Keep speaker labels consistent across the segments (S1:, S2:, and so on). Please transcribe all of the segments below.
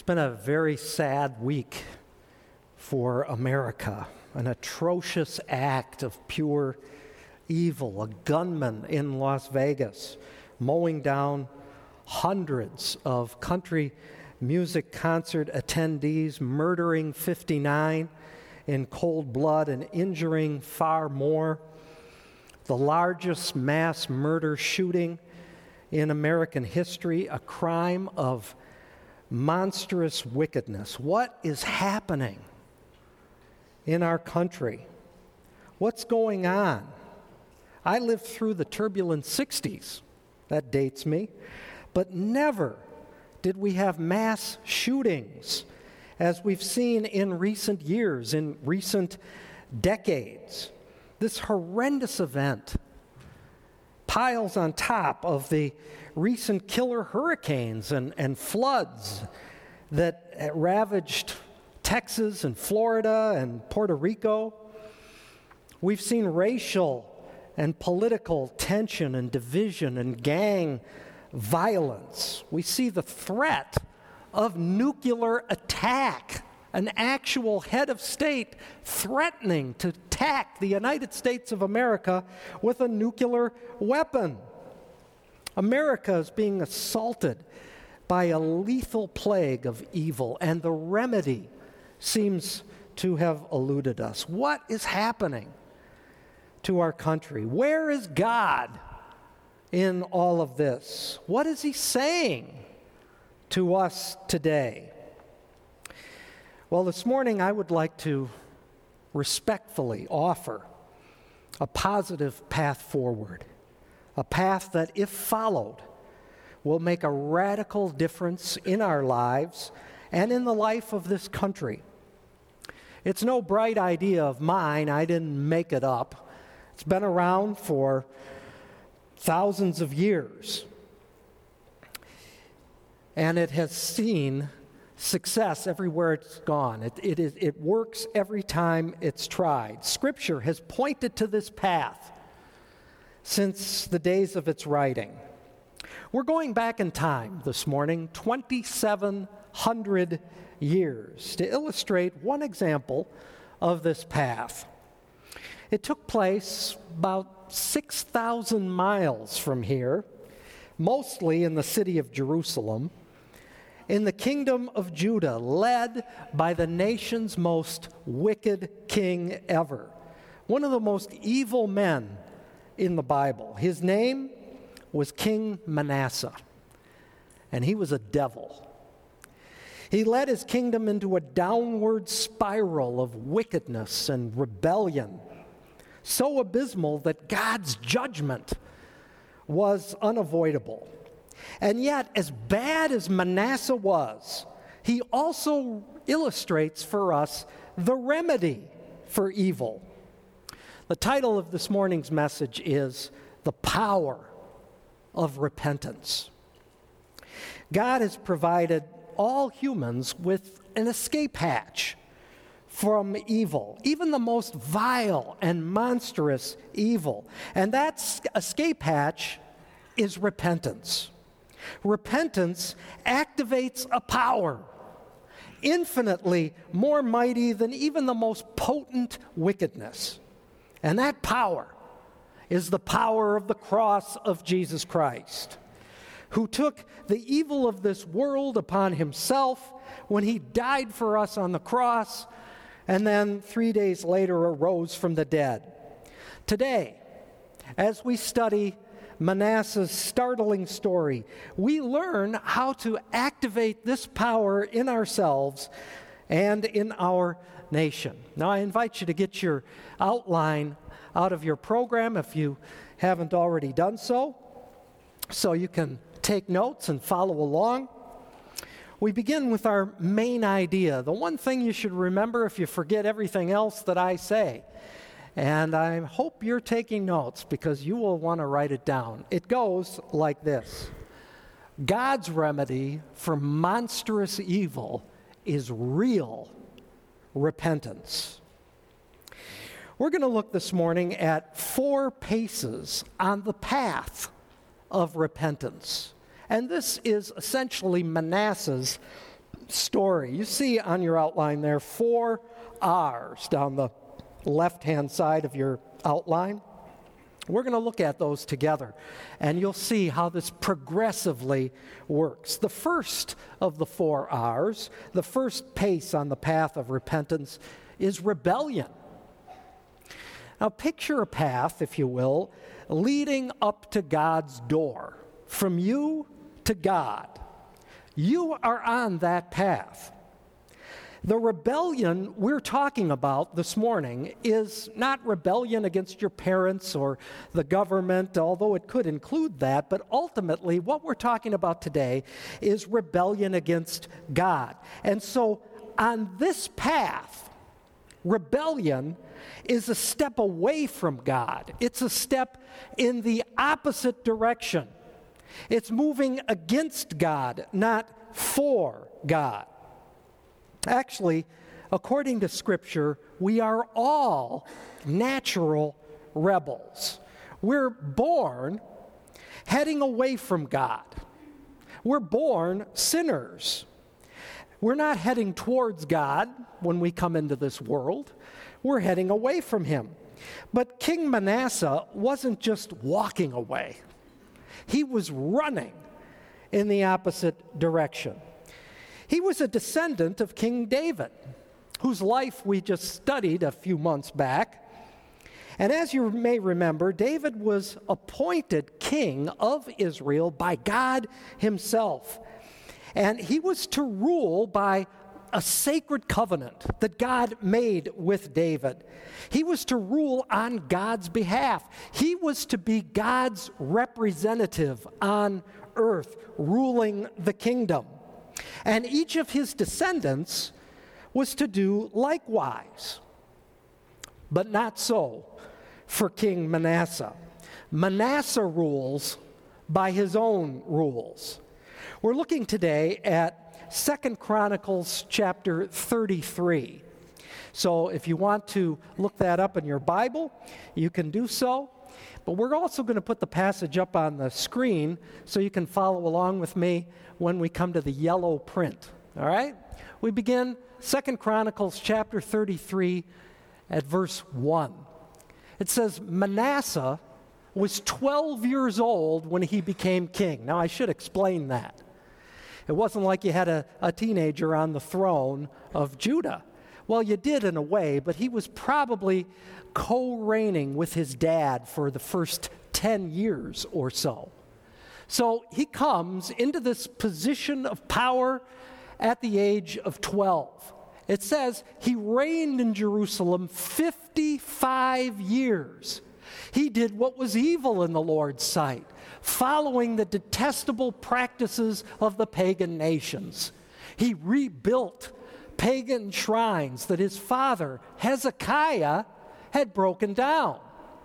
S1: been a very sad week for America. An atrocious act of pure evil. A gunman in Las Vegas mowing down hundreds of country music concert attendees, murdering 59 in cold blood and injuring far more. The largest mass murder shooting in American history, a crime of monstrous wickedness. What is happening in our country? What's going on? I lived through the turbulent 60s. That dates me. But never did we have mass shootings as we've seen in recent years, in recent decades. This horrendous event piles on top of the recent killer hurricanes and floods that ravaged Texas and Florida and Puerto Rico. We've seen racial and political tension and division and gang violence. We see the threat of nuclear attack, an actual head of state threatening to attack the United States of America with a nuclear weapon. America is being assaulted by a lethal plague of evil, and the remedy seems to have eluded us. What is happening to our country? Where is God in all of this? What is He saying to us today? Well, this morning I would like to respectfully offer a positive path forward, a path that, if followed, will make a radical difference in our lives and in the life of this country. It's no bright idea of mine. I didn't make it up. It's been around for thousands of years. And it has seen success everywhere it's gone. It works every time it's tried. Scripture has pointed to this path since the days of its writing. We're going back in time this morning, 2,700 years, to illustrate one example of this path. It took place about 6,000 miles from here, mostly in the city of Jerusalem, in the kingdom of Judah, led by the nation's most wicked king ever, one of the most evil men in the Bible. His name was King Manasseh, and he was a devil. He led his kingdom into a downward spiral of wickedness and rebellion, so abysmal that God's judgment was unavoidable. And yet, as bad as Manasseh was, he also illustrates for us the remedy for evil. The title of this morning's message is The Power of Repentance. God has provided all humans with an escape hatch from evil, even the most vile and monstrous evil. And that escape hatch is repentance. Repentance activates a power infinitely more mighty than even the most potent wickedness. And that power is the power of the cross of Jesus Christ, who took the evil of this world upon himself when he died for us on the cross, and then 3 days later arose from the dead. Today, as we study Manasseh's startling story, we learn how to activate this power in ourselves and in our nation. Now, I invite you to get your outline out of your program if you haven't already done so you can take notes and follow along. We begin with our main idea, the one thing you should remember if you forget everything else that I say. And I hope you're taking notes because you will want to write it down. It goes like this: God's remedy for monstrous evil is real repentance. We're going to look this morning at 4 paces on the path of repentance. And this is essentially Manasseh's story. You see on your outline there 4 R's down the left-hand side of your outline. We're going to look at those together, and you'll see how this progressively works. The first of the 4 R's, the first pace on the path of repentance, is rebellion. Now picture a path, if you will, leading up to God's door, from you to God. You are on that path. The rebellion we're talking about this morning is not rebellion against your parents or the government, although it could include that, but ultimately what we're talking about today is rebellion against God. And so on this path, rebellion is a step away from God. It's a step in the opposite direction. It's moving against God, not for God. Actually, according to Scripture, we are all natural rebels. We're born heading away from God. We're born sinners. We're not heading towards God when we come into this world. We're heading away from Him. But King Manasseh wasn't just walking away. He was running in the opposite direction. He was a descendant of King David, whose life we just studied a few months back. And as you may remember, David was appointed king of Israel by God Himself. And he was to rule by a sacred covenant that God made with David. He was to rule on God's behalf. He was to be God's representative on earth, ruling the kingdom. And each of his descendants was to do likewise. But not so for King Manasseh. Manasseh rules by his own rules. We're looking today at 2 Chronicles chapter 33. So if you want to look that up in your Bible, you can do so. But we're also going to put the passage up on the screen so you can follow along with me when we come to the yellow print. All right? We begin 2 Chronicles chapter 33 at verse 1. It says, Manasseh was 12 years old when he became king. Now, I should explain that. It wasn't like you had a teenager on the throne of Judah. Well, you did in a way, but he was probably co-reigning with his dad for the first 10 years or so. So he comes into this position of power at the age of 12. It says he reigned in Jerusalem 55 years. He did what was evil in the Lord's sight, following the detestable practices of the pagan nations. He rebuilt pagan shrines that his father, Hezekiah, had broken down.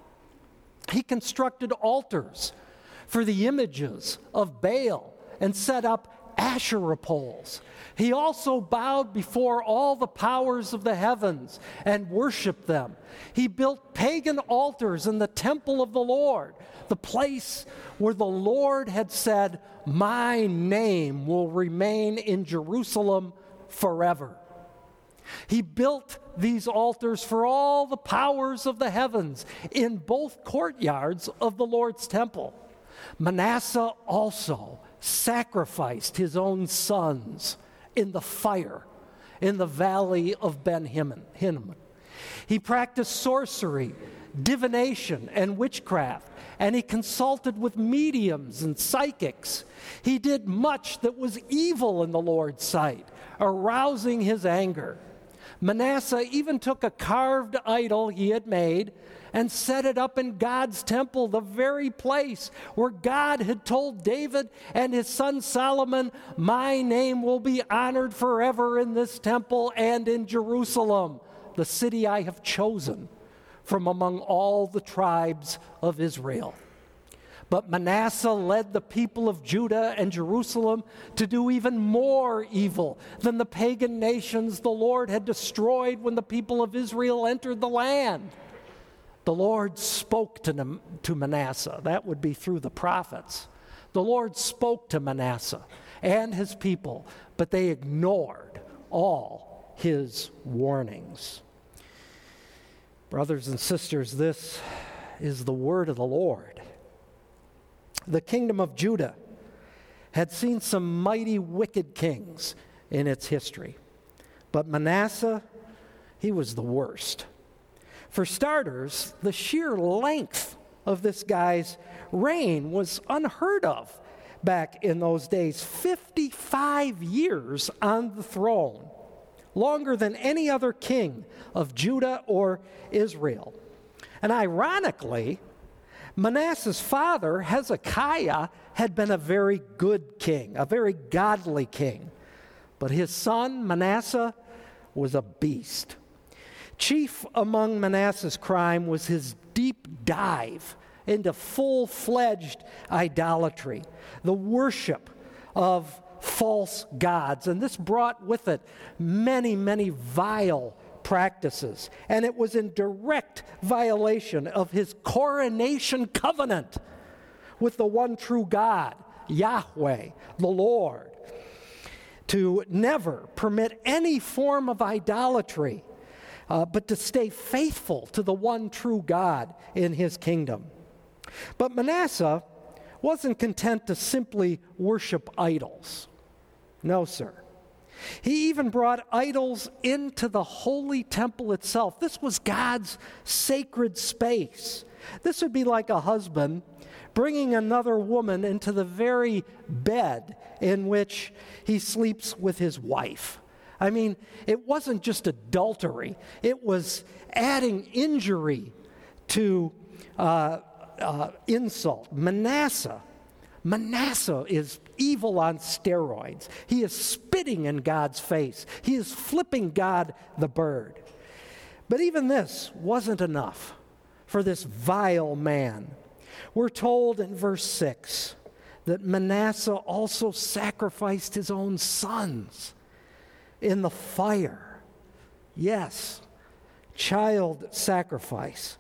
S1: He constructed altars for the images of Baal and set up Asherah poles. He also bowed before all the powers of the heavens and worshiped them. He built pagan altars in the temple of the Lord, the place where the Lord had said, "My name will remain in Jerusalem forever." He built these altars for all the powers of the heavens in both courtyards of the Lord's temple. Manasseh also sacrificed his own sons in the fire in the valley of Ben Hinnom. He practiced sorcery, divination, and witchcraft, and he consulted with mediums and psychics. He did much that was evil in the Lord's sight, arousing his anger. Manasseh even took a carved idol he had made and set it up in God's temple, the very place where God had told David and his son Solomon, "My name will be honored forever in this temple and in Jerusalem, the city I have chosen from among all the tribes of Israel." But Manasseh led the people of Judah and Jerusalem to do even more evil than the pagan nations the Lord had destroyed when the people of Israel entered the land. The Lord spoke to Manasseh. That would be through the prophets. The Lord spoke to Manasseh and his people, but they ignored all his warnings. Brothers and sisters, this is the word of the Lord. The kingdom of Judah had seen some mighty wicked kings in its history, but Manasseh, he was the worst. For starters, the sheer length of this guy's reign was unheard of back in those days. 55 years on the throne, longer than any other king of Judah or Israel. And ironically, Manasseh's father, Hezekiah, had been a very good king, a very godly king. But his son, Manasseh, was a beast. Chief among Manasseh's crime was his deep dive into full-fledged idolatry, the worship of false gods. And this brought with it many, many vile practices. And it was in direct violation of his coronation covenant with the one true God, Yahweh, the Lord, to never permit any form of idolatry, but to stay faithful to the one true God in his kingdom. But Manasseh wasn't content to simply worship idols. No, sir. He even brought idols into the holy temple itself. This was God's sacred space. This would be like a husband bringing another woman into the very bed in which he sleeps with his wife. I mean, it wasn't just adultery. It was adding injury to insult. Manasseh is evil on steroids. He is spitting in God's face. He is flipping God the bird. But even this wasn't enough for this vile man. We're told in verse 6 that Manasseh also sacrificed his own sons in the fire. Yes, child sacrifice.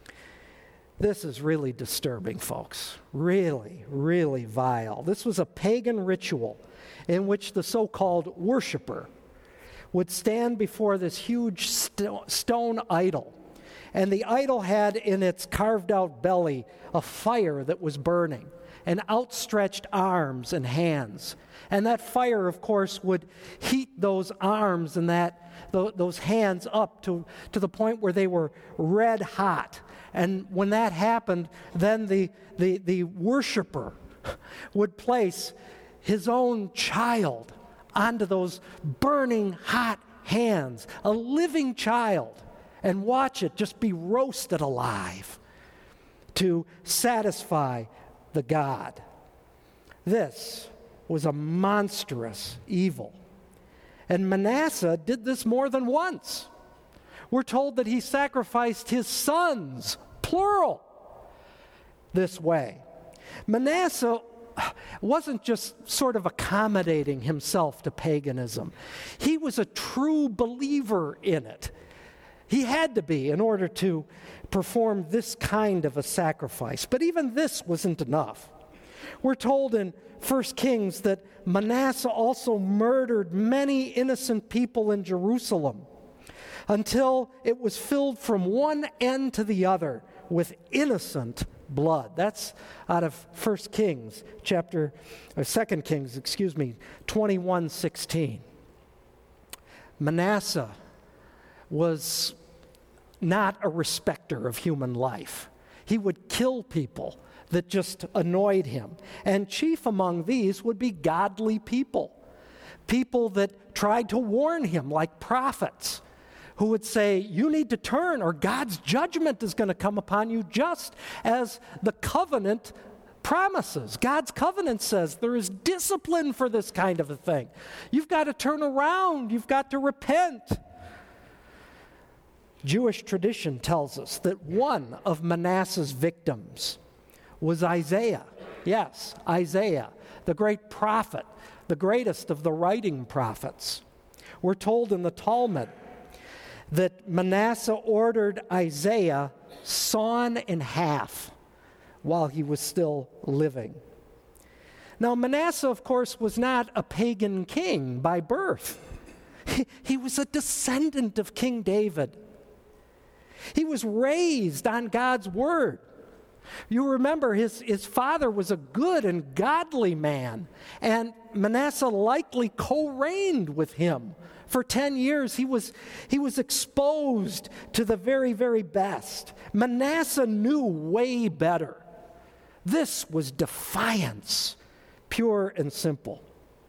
S1: This is really disturbing, folks. Really, really vile. This was a pagan ritual in which the so-called worshiper would stand before this huge stone idol. And the idol had in its carved-out belly a fire that was burning, and outstretched arms and hands. And that fire, of course, would heat those arms and those hands up to the point where they were red hot. And when that happened, then the worshiper would place his own child onto those burning hot hands, a living child, and watch it just be roasted alive to satisfy the god. This was a monstrous evil. And Manasseh did this more than once. We're told that he sacrificed his sons, plural, this way. Manasseh wasn't just sort of accommodating himself to paganism. He was a true believer in it. He had to be in order to perform this kind of a sacrifice. But even this wasn't enough. We're told in 1 Kings that Manasseh also murdered many innocent people in Jerusalem until it was filled from one end to the other with innocent blood. That's out of 2 Kings 21:16. Manasseh was not a respecter of human life. He would kill people that just annoyed him. And chief among these would be godly people that tried to warn him, like prophets, who would say, you need to turn or God's judgment is going to come upon you, just as the covenant promises. God's covenant says there is discipline for this kind of a thing. You've got to turn around. You've got to repent. Jewish tradition tells us that one of Manasseh's victims was Isaiah. Yes, Isaiah, the great prophet, the greatest of the writing prophets. We're told in the Talmud that Manasseh ordered Isaiah sawn in half while he was still living. Now, Manasseh, of course, was not a pagan king by birth. He was a descendant of King David. He was raised on God's word. You remember his father was a good and godly man, and Manasseh likely co-reigned with him. For 10 years, he was exposed to the very, very best. Manasseh knew way better. This was defiance, pure and simple.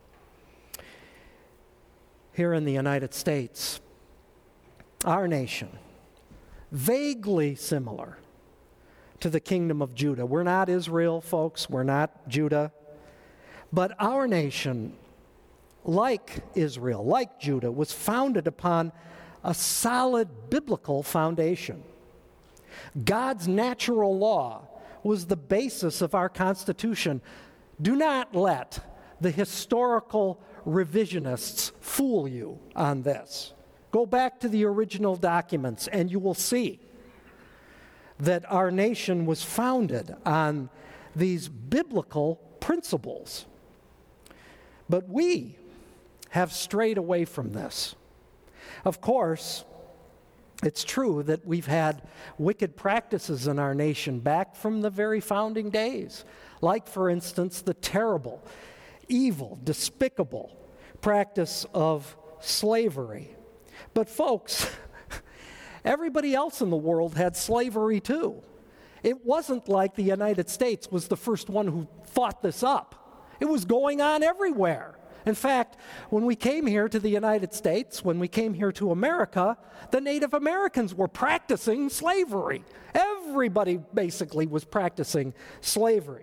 S1: Here in the United States, our nation, vaguely similar to the kingdom of Judah. We're not Israel, folks. We're not Judah. But our nation, like Israel, like Judah, was founded upon a solid biblical foundation. God's natural law was the basis of our Constitution. Do not let the historical revisionists fool you on this. Go back to the original documents and you will see that our nation was founded on these biblical principles. But we have strayed away from this. Of course, it's true that we've had wicked practices in our nation back from the very founding days, like, for instance, the terrible, evil, despicable practice of slavery. But folks, everybody else in the world had slavery too. It wasn't like the United States was the first one who thought this up. It was going on everywhere. In fact, when we came here to the United States, when we came here to America, the Native Americans were practicing slavery. Everybody basically was practicing slavery.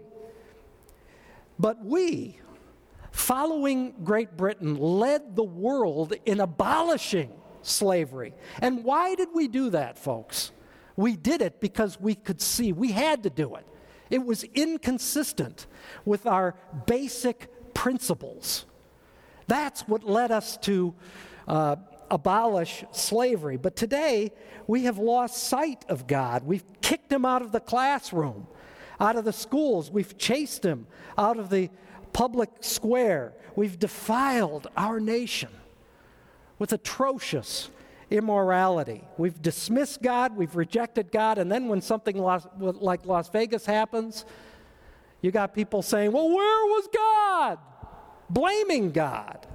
S1: But we, following Great Britain, led the world in abolishing slavery. And why did we do that, folks? We did it because we could see we had to do it. It was inconsistent with our basic principles. That's what led us to abolish slavery. But today, we have lost sight of God. We've kicked him out of the classroom, out of the schools. We've chased him out of the public square. We've defiled our nation with atrocious immorality. We've dismissed God, we've rejected God, and then when something like Las Vegas happens, you got people saying, well, where was God? Blaming God.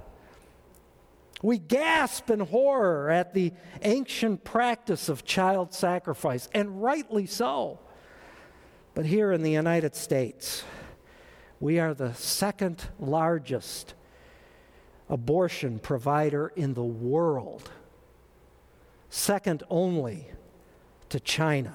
S1: We gasp in horror at the ancient practice of child sacrifice, and rightly so. But here in the United States, we are the second largest abortion provider in the world, second only to China.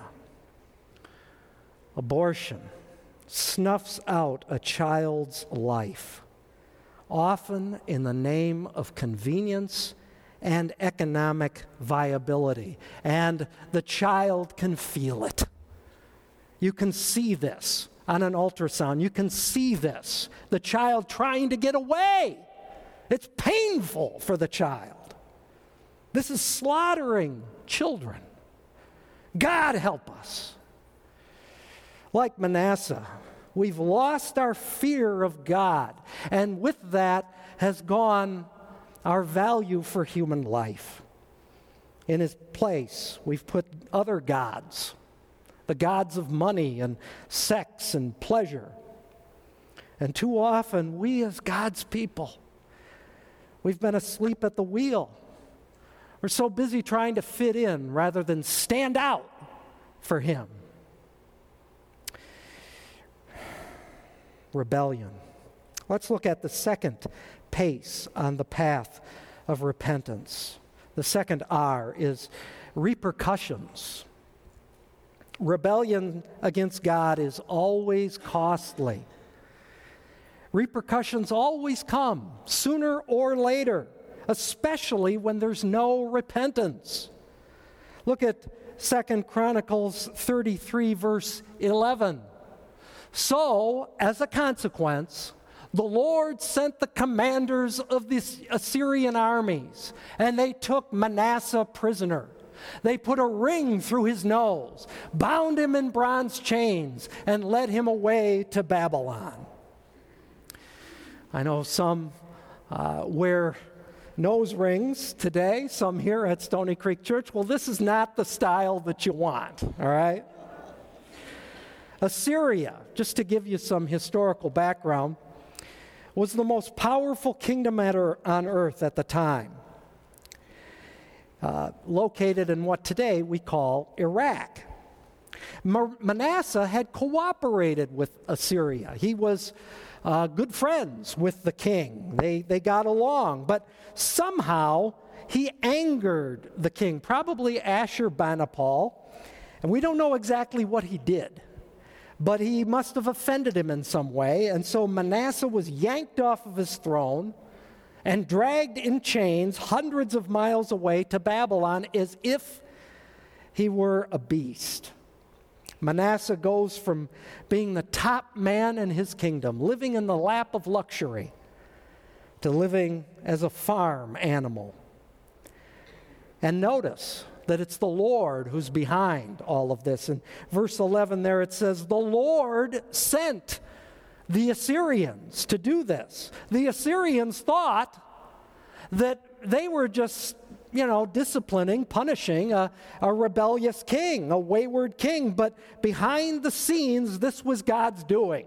S1: Abortion snuffs out a child's life, often in the name of convenience and economic viability. And the child can feel it. You can see this on an ultrasound. You can see this. The child trying to get away. It's painful for the child. This is slaughtering children. God help us. Like Manasseh, we've lost our fear of God, and with that has gone our value for human life. In his place, we've put other gods, the gods of money and sex and pleasure. And too often, we as God's people, we've been asleep at the wheel. We're so busy trying to fit in rather than stand out for him. Rebellion. Let's look at the second pace on the path of repentance. The second R is repercussions. Rebellion against God is always costly. Repercussions always come, sooner or later, especially when there's no repentance. Look at 2 Chronicles 33, verse 11. So, as a consequence, the Lord sent the commanders of the Assyrian armies, and they took Manasseh prisoner. They put a ring through his nose, bound him in bronze chains, and led him away to Babylon. I know some wear nose rings today, some here at Stony Creek Church. Well, this is not the style that you want, all right? Assyria, just to give you some historical background, was the most powerful kingdom on earth at the time, located in what today we call Iraq. Manasseh had cooperated with Assyria. He was good friends with the king. They got along, but somehow he angered the king, probably Ashurbanipal, and we don't know exactly what he did, but he must have offended him in some way, and so Manasseh was yanked off of his throne and dragged in chains hundreds of miles away to Babylon as if he were a beast. Manasseh goes from being the top man in his kingdom, living in the lap of luxury, to living as a farm animal. And notice that it's the Lord who's behind all of this. In verse 11 there it says, the Lord sent the Assyrians to do this. The Assyrians thought that they were just disciplining, punishing a rebellious king, a wayward king. But behind the scenes, this was God's doing.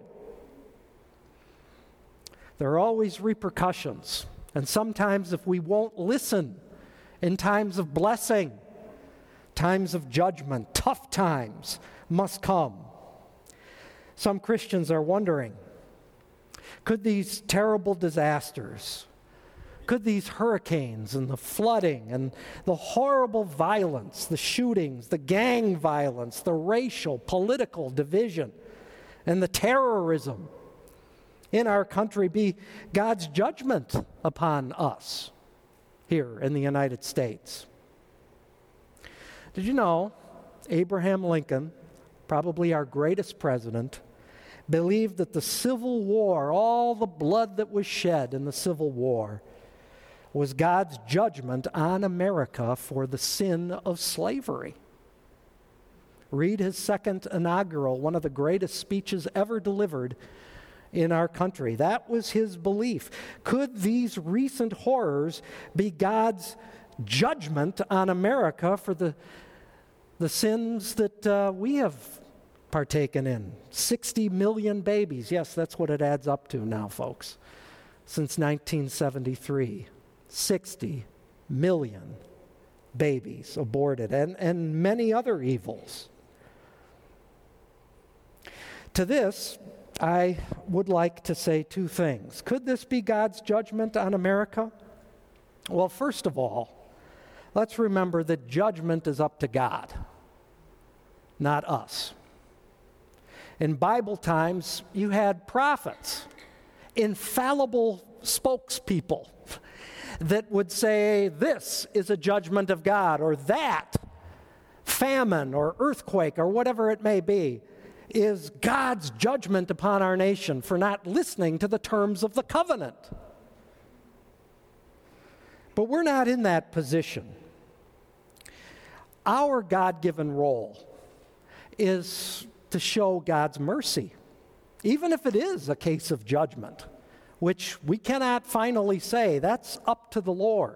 S1: There are always repercussions. And sometimes if we won't listen in times of blessing, times of judgment, tough times must come. Some Christians are wondering, could these terrible disasters, could these hurricanes and the flooding and the horrible violence, the shootings, the gang violence, the racial, political division, and the terrorism in our country be God's judgment upon us here in the United States? Did you know Abraham Lincoln, probably our greatest president, believed that the Civil War, all the blood that was shed in the Civil War, was God's judgment on America for the sin of slavery? Read his second inaugural, one of the greatest speeches ever delivered in our country. That was his belief. Could these recent horrors be God's judgment on America for the sins that we have partaken in? 60 million babies. Yes, that's what it adds up to now, folks. Since 1973. 60 million babies aborted, and many other evils. To this, I would like to say two things. Could this be God's judgment on America? Well, first of all, let's remember that judgment is up to God, not us. In Bible times, you had prophets, infallible spokespeople, that would say this is a judgment of God, or that famine or earthquake or whatever it may be is God's judgment upon our nation for not listening to the terms of the covenant. But we're not in that position. Our God-given role is to show God's mercy, even if it is a case of judgment, which we cannot finally say. That's up to the Lord.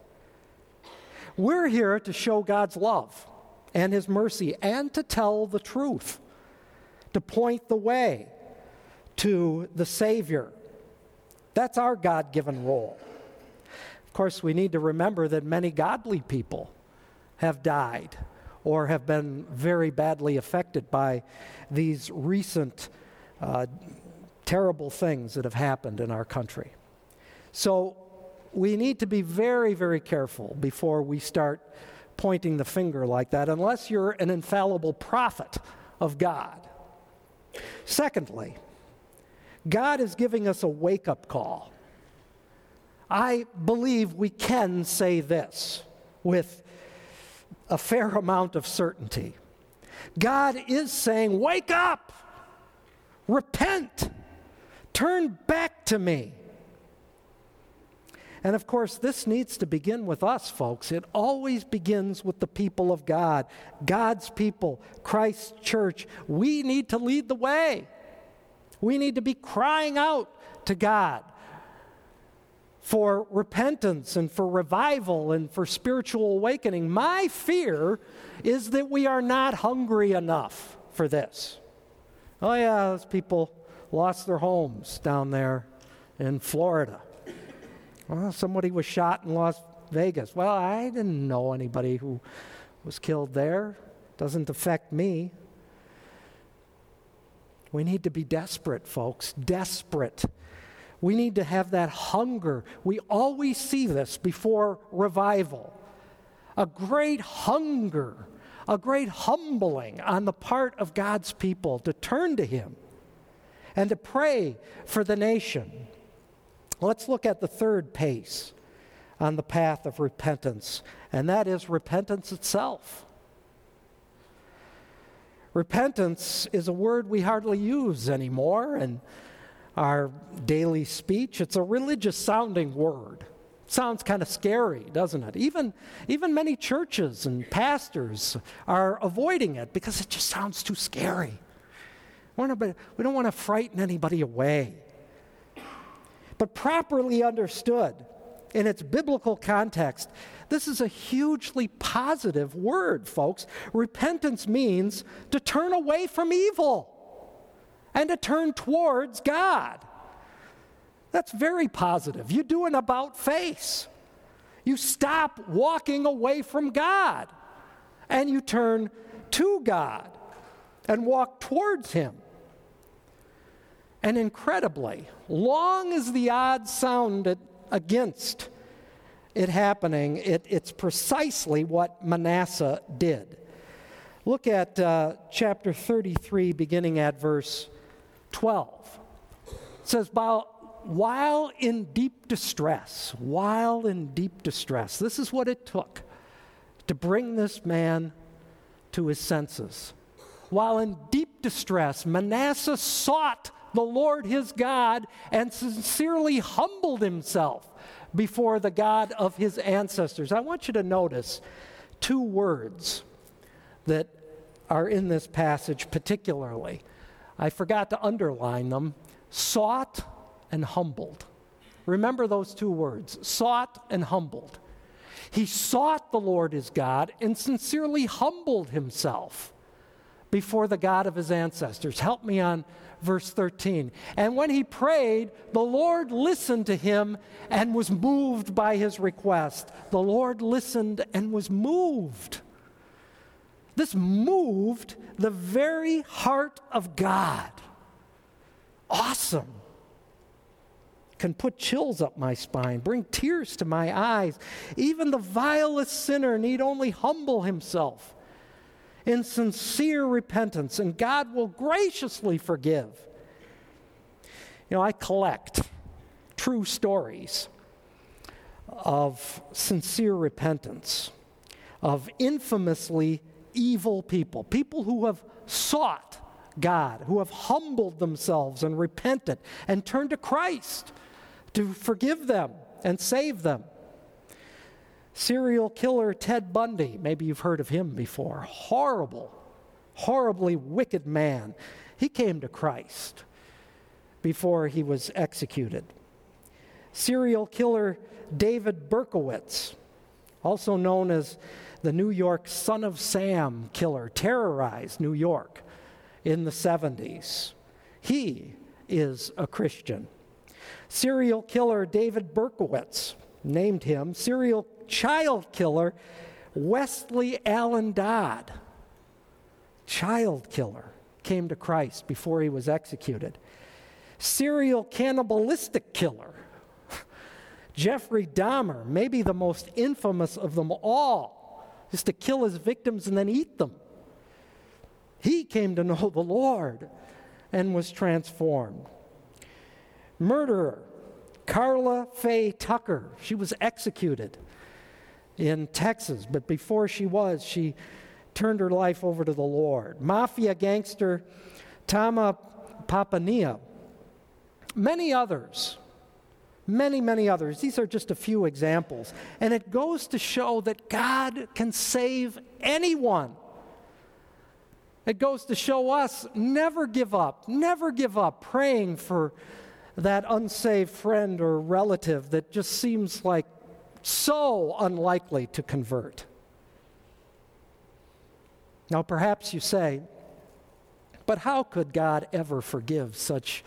S1: We're here to show God's love and his mercy and to tell the truth, to point the way to the Savior. That's our God-given role. Of course, we need to remember that many godly people have died or have been very badly affected by these recent terrible things that have happened in our country. So we need to be very, very careful before we start pointing the finger like that, unless you're an infallible prophet of God. Secondly, God is giving us a wake-up call. I believe we can say this with a fair amount of certainty. God is saying, wake up, repent, turn back to me. And of course, this needs to begin with us, folks. It always begins with the people of God, God's people, Christ's church. We need to lead the way. We need to be crying out to God for repentance and for revival and for spiritual awakening. My fear is that we are not hungry enough for this. Oh yeah, those people lost their homes down there in Florida. Well, somebody was shot in Las Vegas. Well, I didn't know anybody who was killed there. Doesn't affect me. We need to be desperate, folks. Desperate. We need to have that hunger. We always see this before revival. A great hunger, a great humbling on the part of God's people to turn to Him and to pray for the nation. Let's look at the third pace on the path of repentance, and that is repentance itself. Repentance is a word we hardly use anymore in our daily speech. It's a religious-sounding word. Sounds kind of scary, doesn't it? Even many churches and pastors are avoiding it because it just sounds too scary. We don't want to frighten anybody away. But properly understood in its biblical context, this is a hugely positive word, folks. Repentance means to turn away from evil and to turn towards God. That's very positive. You do an about-face. You stop walking away from God and you turn to God and walk towards Him. And incredibly, long as the odds sound against it happening, it's precisely what Manasseh did. Look at chapter 33, beginning at verse 12. It says, while in deep distress, this is what it took to bring this man to his senses. While in deep distress, Manasseh sought the Lord his God and sincerely humbled himself before the God of his ancestors. I want you to notice two words that are in this passage particularly. I forgot to underline them. Sought and humbled. Remember those two words, sought and humbled. He sought the Lord his God and sincerely humbled himself before the God of his ancestors. Help me on verse 13. And when he prayed, the Lord listened to him and was moved by his request. The Lord listened and was moved. This moved the very heart of God. Awesome. Can put chills up my spine, bring tears to my eyes. Even the vilest sinner need only humble himself in sincere repentance, and God will graciously forgive. You know, I collect true stories of sincere repentance, of infamously evil people, people who have sought God, who have humbled themselves and repented and turned to Christ to forgive them and save them. Serial killer Ted Bundy, maybe you've heard of him before. Horribly wicked man. He came to Christ before he was executed. Serial killer David Berkowitz, also known as the New York Son of Sam killer, terrorized New York in the 70s. He is a Christian. Serial killer David Berkowitz, named him. Serial child killer Wesley Allen Dodd, child killer, came to Christ before he was executed. Serial cannibalistic killer Jeffrey Dahmer, maybe the most infamous of them all, is to kill his victims and then eat them. He came to know the Lord and was transformed. Murderer Carla Faye Tucker, she was executed in Texas, but before she turned her life over to the Lord. Mafia gangster Tama Papania, many others. Many others. These are just a few examples. And it goes to show that God can save anyone. It goes to show us never give up praying for that unsaved friend or relative that just seems like so unlikely to convert. Now, perhaps you say, but how could God ever forgive such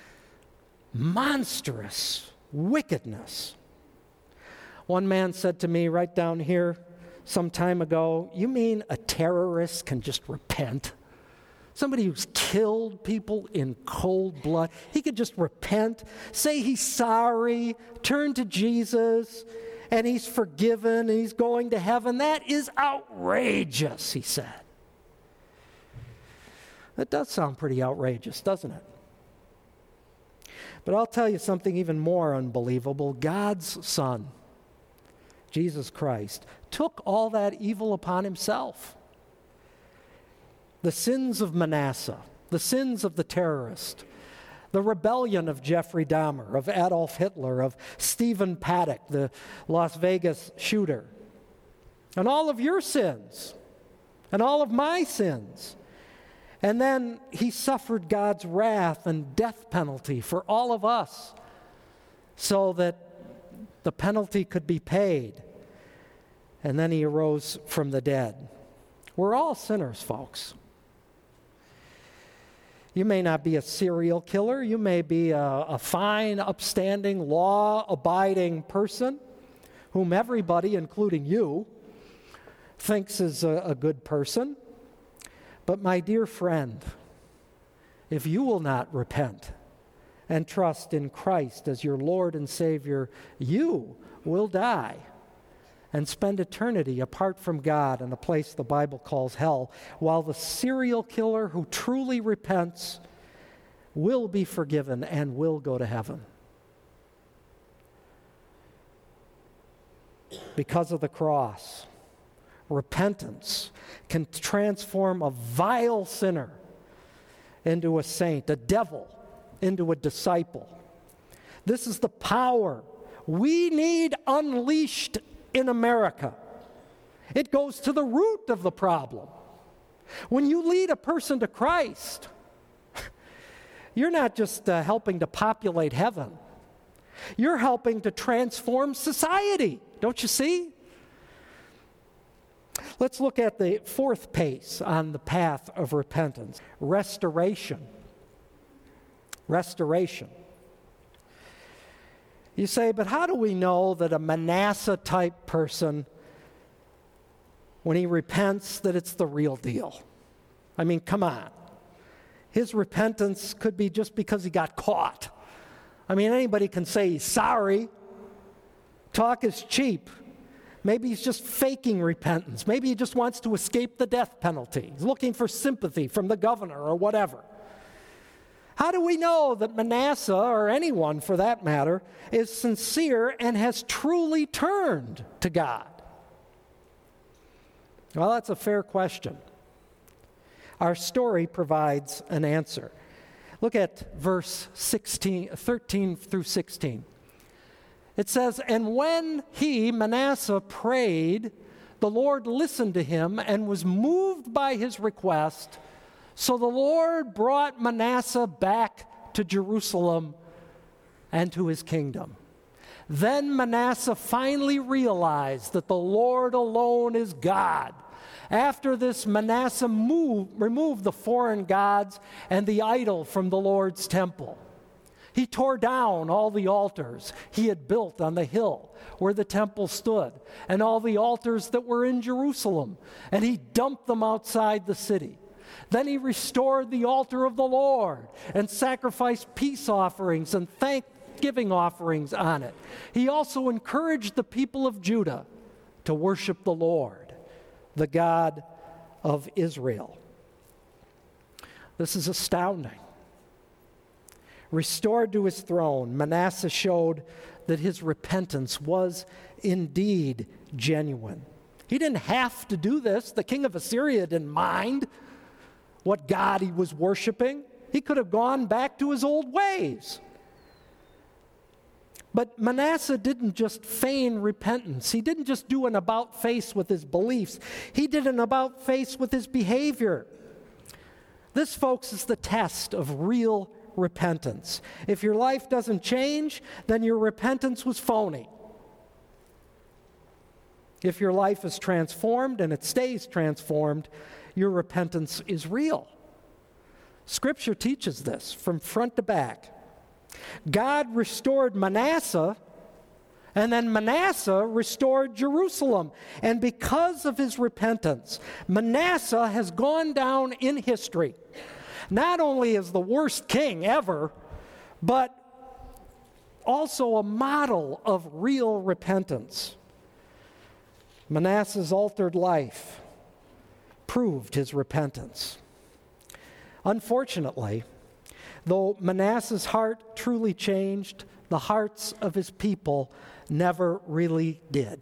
S1: monstrous wickedness? One man said to me right down here some time ago, you mean a terrorist can just repent? Somebody who's killed people in cold blood, he could just repent, say he's sorry, turn to Jesus, and he's forgiven, and he's going to heaven. That is outrageous, he said. That does sound pretty outrageous, doesn't it? But I'll tell you something even more unbelievable. God's Son, Jesus Christ, took all that evil upon himself. The sins of Manasseh, the sins of the terrorist, the rebellion of Jeffrey Dahmer, of Adolf Hitler, of Stephen Paddock, the Las Vegas shooter, and all of your sins, and all of my sins. And then he suffered God's wrath and death penalty for all of us so that the penalty could be paid. And then he arose from the dead. We're all sinners, folks. You may not be a serial killer. You may be a fine, upstanding, law-abiding person whom everybody, including you, thinks is a good person. But my dear friend, if you will not repent and trust in Christ as your Lord and Savior, you will die and spend eternity apart from God in a place the Bible calls hell, while the serial killer who truly repents will be forgiven and will go to heaven. Because of the cross, repentance can transform a vile sinner into a saint, a devil into a disciple. This is the power we need unleashed in America. It goes to the root of the problem. When you lead a person to Christ, you're not just helping to populate heaven. You're helping to transform society. Don't you see? Let's look at the fourth pace on the path of repentance. Restoration. Restoration. You say, but how do we know that a Manasseh-type person, when he repents, that it's the real deal? I mean, come on. His repentance could be just because he got caught. I mean, anybody can say he's sorry. Talk is cheap. Maybe he's just faking repentance. Maybe he just wants to escape the death penalty. He's looking for sympathy from the governor or whatever. How do we know that Manasseh, or anyone for that matter, is sincere and has truly turned to God? Well, that's a fair question. Our story provides an answer. Look at verse 13 through 16. It says, and when he, Manasseh, prayed, the Lord listened to him and was moved by his request. So the Lord brought Manasseh back to Jerusalem and to his kingdom. Then Manasseh finally realized that the Lord alone is God. After this, Manasseh removed the foreign gods and the idol from the Lord's temple. He tore down all the altars he had built on the hill where the temple stood, and all the altars that were in Jerusalem, and he dumped them outside the city. Then he restored the altar of the Lord and sacrificed peace offerings and thanksgiving offerings on it. He also encouraged the people of Judah to worship the Lord, the God of Israel. This is astounding. Restored to his throne, Manasseh showed that his repentance was indeed genuine. He didn't have to do this. The king of Assyria didn't mind what God he was worshiping. He could have gone back to his old ways. But Manasseh didn't just feign repentance. He didn't just do an about-face with his beliefs. He did an about-face with his behavior. This, folks, is the test of real repentance. If your life doesn't change, then your repentance was phony. If your life is transformed and it stays transformed, your repentance is real. Scripture teaches this from front to back. God restored Manasseh, and then Manasseh restored Jerusalem. And because of his repentance, Manasseh has gone down in history, not only as the worst king ever, but also a model of real repentance. Manasseh's altered life proved his repentance. Unfortunately, though Manasseh's heart truly changed, the hearts of his people never really did.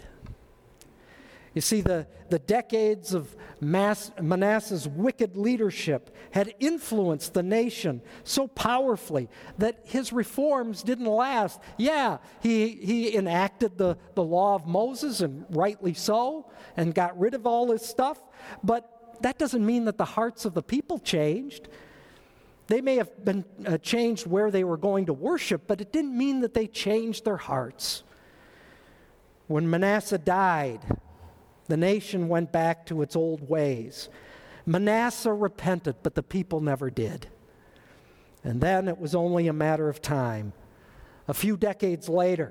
S1: You see, the decades of Manasseh's wicked leadership had influenced the nation so powerfully that his reforms didn't last. Yeah, he enacted the law of Moses, and rightly so, and got rid of all his stuff, but that doesn't mean that the hearts of the people changed. They may have been changed where they were going to worship, but it didn't mean that they changed their hearts. When Manasseh died, the nation went back to its old ways. Manasseh repented, but the people never did. And then it was only a matter of time. A few decades later,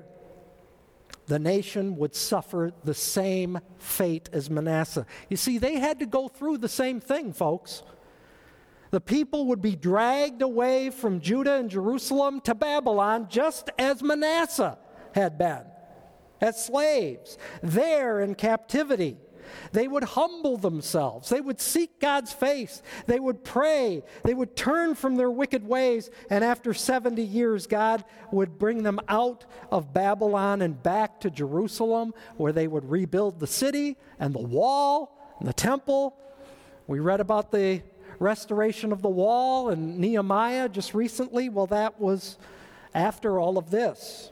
S1: the nation would suffer the same fate as Manasseh. You see, they had to go through the same thing, folks. The people would be dragged away from Judah and Jerusalem to Babylon, just as Manasseh had been, as slaves, there in captivity. They would humble themselves. They would seek God's face. They would pray. They would turn from their wicked ways. And after 70 years, God would bring them out of Babylon and back to Jerusalem, where they would rebuild the city and the wall and the temple. We read about the restoration of the wall in Nehemiah just recently. Well, that was after all of this.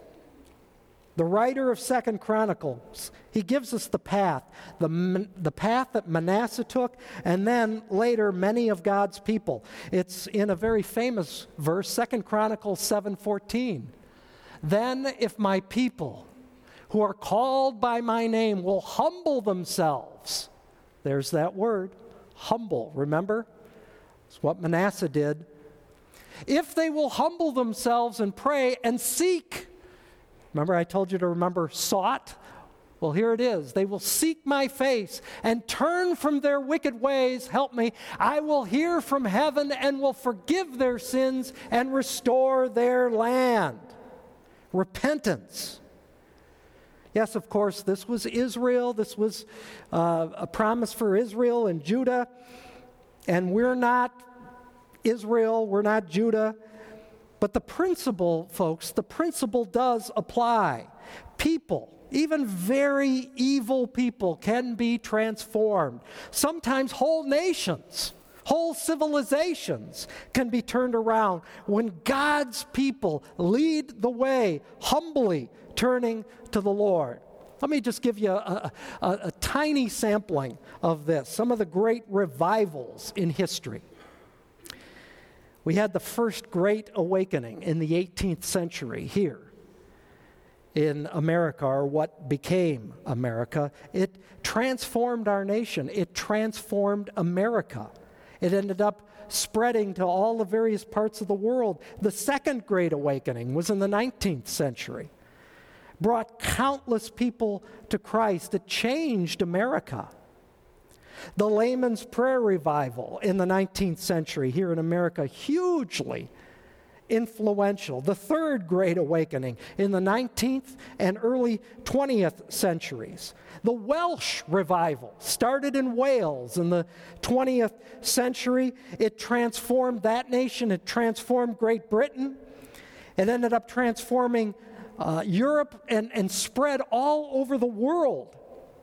S1: The writer of 2 Chronicles, he gives us the path, the path that Manasseh took, and then later many of God's people. It's in a very famous verse, 2 Chronicles 7:14. Then if my people who are called by my name will humble themselves, there's that word, humble, remember? It's what Manasseh did. If they will humble themselves and pray and seek. Remember I told you to remember sought? Well, here it is. They will seek my face and turn from their wicked ways. Help me. I will hear from heaven and will forgive their sins and restore their land. Repentance. Yes, of course, this was Israel. This was a promise for Israel and Judah. And we're not Israel. We're not Judah. But the principle, folks, the principle does apply. People, even very evil people, can be transformed. Sometimes whole nations, whole civilizations can be turned around when God's people lead the way, humbly turning to the Lord. Let me just give you a tiny sampling of this, some of the great revivals in history. We had the first Great Awakening in the 18th century here in America, or what became America. It transformed our nation. It transformed America. It ended up spreading to all the various parts of the world. The Second Great Awakening was in the 19th century. Brought countless people to Christ. It changed America. The Layman's Prayer Revival in the 19th century here in America, hugely influential. The Third Great Awakening in the 19th and early 20th centuries. The Welsh Revival started in Wales in the 20th century. It transformed that nation. It transformed Great Britain. It ended up transforming Europe and spread all over the world.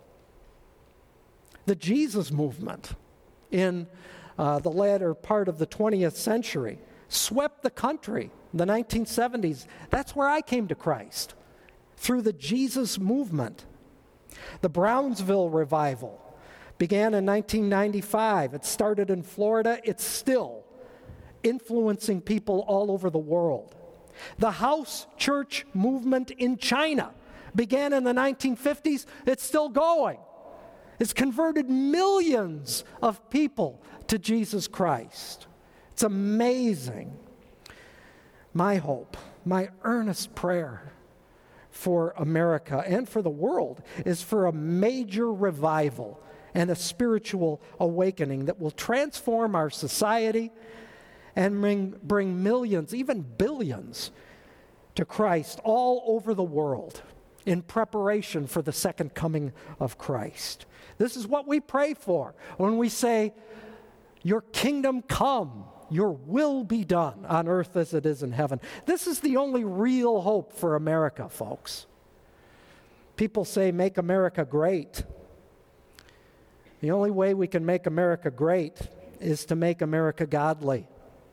S1: The Jesus movement in the latter part of the 20th century swept the country in the 1970s. That's where I came to Christ, through the Jesus movement. The Brownsville Revival began in 1995. It started in Florida. It's still influencing people all over the world. The house church movement in China began in the 1950s. It's still going. It's converted millions of people to Jesus Christ. It's amazing. My hope, my earnest prayer for America and for the world is for a major revival and a spiritual awakening that will transform our society and bring millions, even billions, to Christ all over the world in preparation for the second coming of Christ. This is what we pray for when we say, "Your kingdom come, your will be done on earth as it is in heaven." This is the only real hope for America, folks. People say, "Make America great." The only way we can make America great is to make America godly.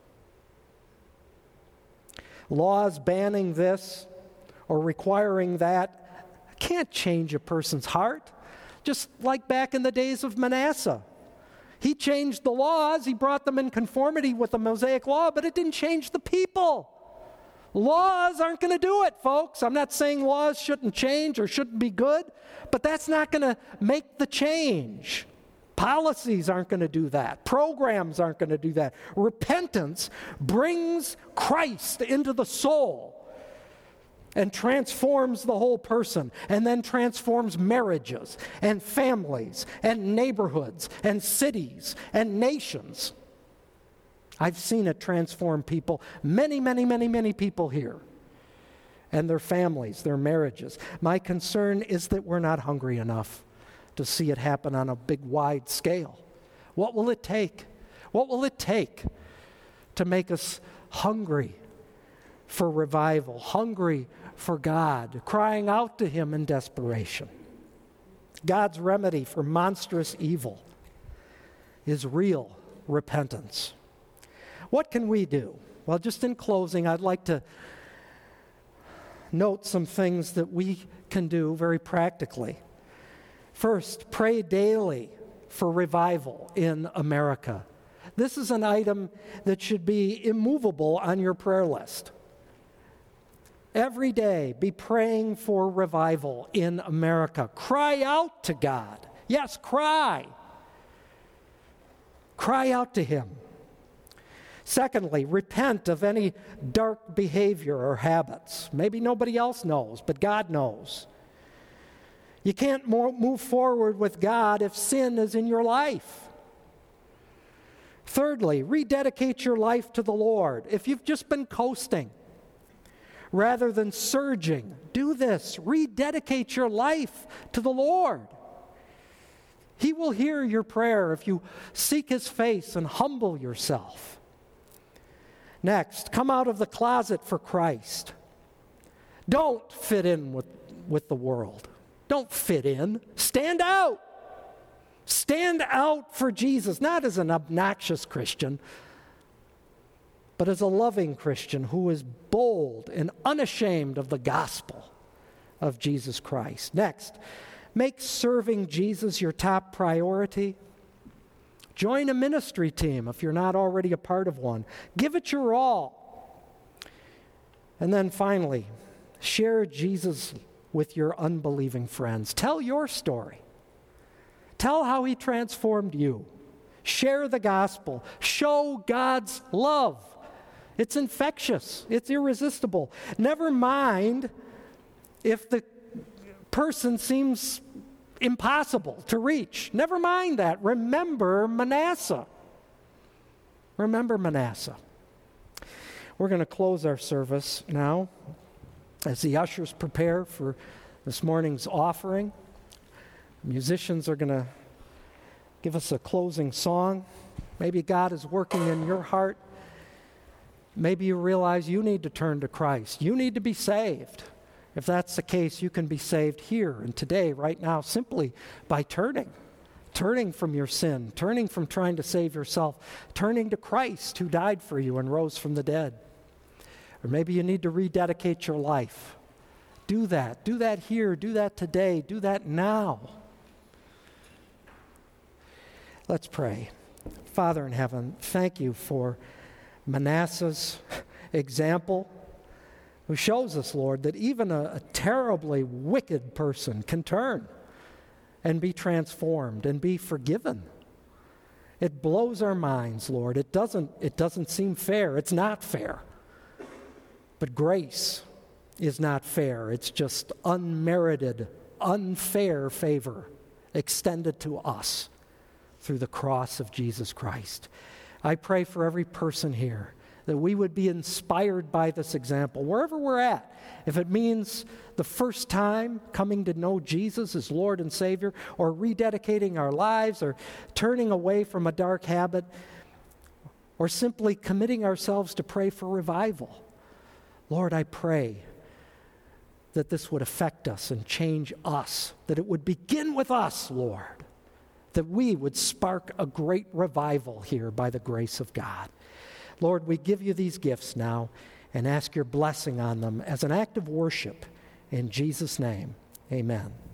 S1: Laws banning this or requiring that can't change a person's heart. Just like back in the days of Manasseh. He changed the laws, he brought them in conformity with the Mosaic law, but it didn't change the people. Laws aren't going to do it, folks. I'm not saying laws shouldn't change or shouldn't be good, but that's not going to make the change. Policies aren't going to do that. Programs aren't going to do that. Repentance brings Christ into the soul and transforms the whole person, and then transforms marriages and families and neighborhoods and cities and nations. I've seen it transform people, many people here, and their families, their marriages. My concern is that we're not hungry enough to see it happen on a big, wide scale. What will it take? What will it take to make us hungry for revival, hungry for God, crying out to Him in desperation? God's remedy for monstrous evil is real repentance. What can we do? Well, just in closing, I'd like to note some things that we can do very practically. First, pray daily for revival in America. This is an item that should be immovable on your prayer list. Every day, be praying for revival in America. Cry out to God. Yes, cry. Cry out to Him. Secondly, repent of any dark behavior or habits. Maybe nobody else knows, but God knows. You can't move forward with God if sin is in your life. Thirdly, rededicate your life to the Lord. If you've just been coasting, rather than surging, do this. Rededicate your life to the Lord. He will hear your prayer if you seek His face and humble yourself. Next, come out of the closet for Christ. Don't fit in with the world. Don't fit in. Stand out. Stand out for Jesus, not as an obnoxious Christian, but as a loving Christian who is bold and unashamed of the gospel of Jesus Christ. Next, make serving Jesus your top priority. Join a ministry team if you're not already a part of one. Give it your all. And then finally, share Jesus with your unbelieving friends. Tell your story. Tell how He transformed you. Share the gospel. Show God's love. It's infectious. It's irresistible. Never mind if the person seems impossible to reach. Never mind that. Remember Manasseh. Remember Manasseh. We're going to close our service now as the ushers prepare for this morning's offering. Musicians are going to give us a closing song. Maybe God is working in your heart. Maybe you realize you need to turn to Christ. You need to be saved. If that's the case, you can be saved here and today, right now, simply by turning from your sin, turning from trying to save yourself, turning to Christ who died for you and rose from the dead. Or maybe you need to rededicate your life. Do that. Do that here. Do that today. Do that now. Let's pray. Father in heaven, thank you for Manasseh's example, who shows us, Lord, that even a terribly wicked person can turn and be transformed and be forgiven. It blows our minds, Lord. It doesn't seem fair. It's not fair. But grace is not fair. It's just unmerited, unfair favor extended to us through the cross of Jesus Christ. I pray for every person here that we would be inspired by this example, wherever we're at. If it means the first time coming to know Jesus as Lord and Savior, or rededicating our lives, or turning away from a dark habit, or simply committing ourselves to pray for revival. Lord, I pray that this would affect us and change us, that it would begin with us, Lord, that we would spark a great revival here by the grace of God. Lord, we give you these gifts now and ask your blessing on them as an act of worship. In Jesus' name, amen.